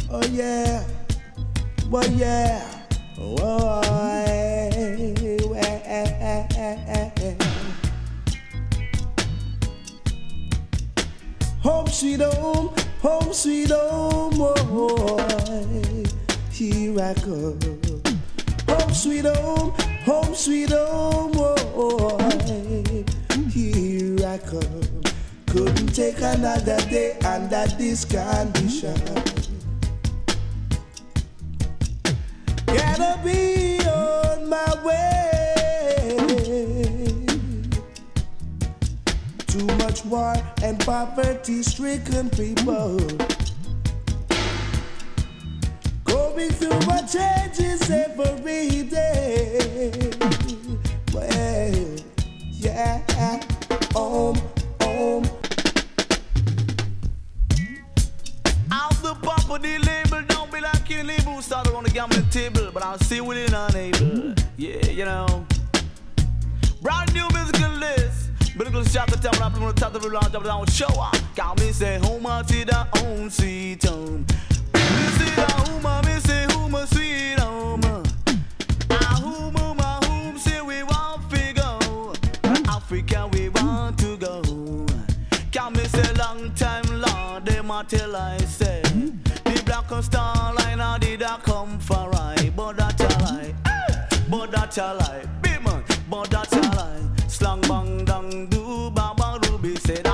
Oh yeah, well yeah, oh, home sweet home, oh, here I come. Home sweet home, oh, here I come. Couldn't take another day under this condition. Gotta be on my way. Too much war and poverty-stricken people going through what changes every day. Well, yeah, home. Out the pop of the label, don't be like you label. Started on the gambling table, but I'll see within unable. Yeah, you know. Brand new musical list. Biblical shot the temple, I'm on the top of the launch, down with show up. Got me say, home, I see the own sweet home. Me see the home, me say, home, sweet home. My home, say we want to go. Africa, we want to go. Can me say, long time, Lord, them a tell I say. The black star line, I did a come for I. But that's a lie, but that's a lie. Big man, but that's a lie. Slang bang dang do, Baba Ruby said.